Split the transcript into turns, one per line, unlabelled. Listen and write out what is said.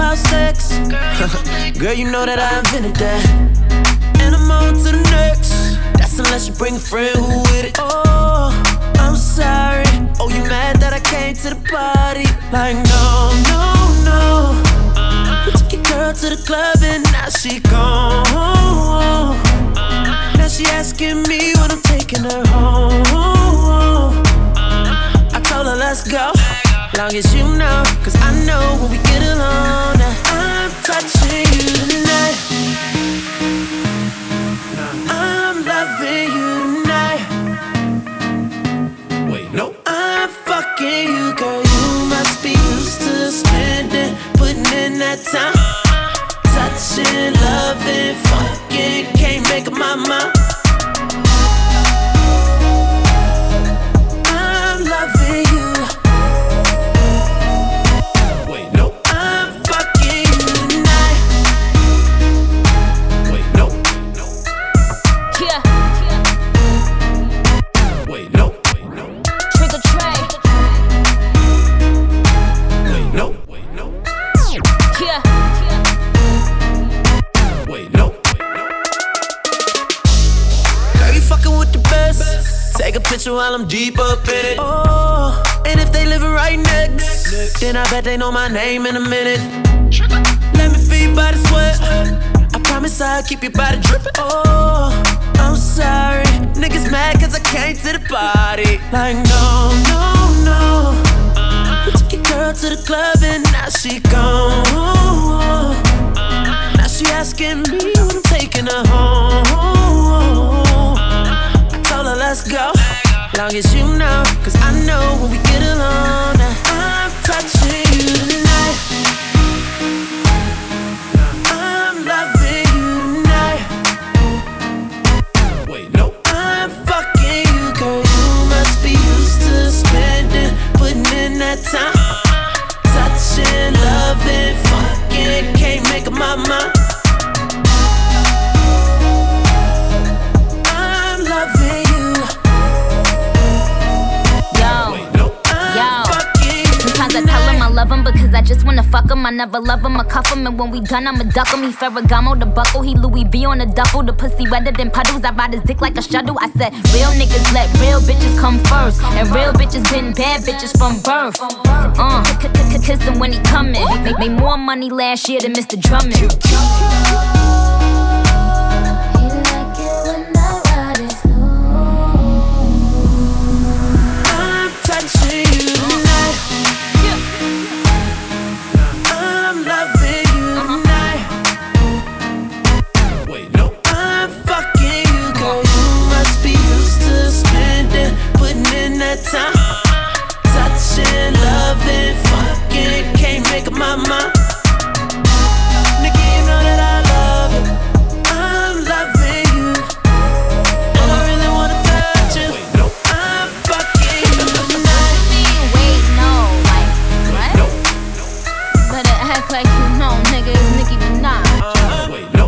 about sex. Girl, you know that I invented that. And I'm on to the next. That's unless you bring a friend who with it. Oh, I'm sorry. Oh, you mad that I came to the party? Like, no, no, no. You took your girl to the club and now she gone. Now she asking me when I'm taking her home. I told her let's go, long as you know, cause I know when we get alone. Now I'm touching you tonight, I'm loving you tonight. Wait, no, I'm fucking you, girl. You must be used to spending, putting in that time. Touching, loving, fucking, can't make up my mind. I'm loving you. Wait, no, I'm fucking you tonight. Wait, no, no.
Yeah.
Wait, no, wait, no.
Trigger Trey.
Wait, no, wait, no.
Yeah.
Wait, no, wait, no. Girl, you fucking with the best. Take a picture while I'm deep up in it. Oh, and if they living right next, then I bet they know my name in a minute. Let me feed by the sweat. I promise I'll keep your body dripping. Oh, I'm sorry. Niggas mad cause I came to the party. Like, no, no, no. You took your girl to the club and now she gone. Now she asking me when I'm taking her home. I told her let's go, long as you know, cause I know when we get alone. Now I'm touching you tonight, I'm loving you tonight. Wait, no, I'm fucking you, girl. You must be used to spending, putting in that time. Touching, loving, fucking, can't make up my mind. I'm loving you.
Yo.
No, I'm fucking you.
Sometimes I tell him I love him because I just wanna fuck him. I never love him, I cuff him, and when we done, I'ma duck him. He Ferragamo, the buckle, he Louis V on the duffel. The pussy wetter than puddles, I ride his dick like a shuttle. I said, real niggas let real bitches come first, and real bitches been bad bitches from birth. Kiss him when he comin'. Made more money last year than Mr. Drummond.
I'm touching you tonight, I'm loving you tonight. Wait, no, I'm fucking you, girl. You must be used to spending, putting in that time. Touching, loving, fucking, can't make up my mind. Nigga, you know that I love you, I'm loving you, and I really wanna touch you. Wait, no, I'm fucking you tonight.
Wait, no, like, what?
No,
Better act like you know, nigga, it's Nicki Minaj.
wait, no.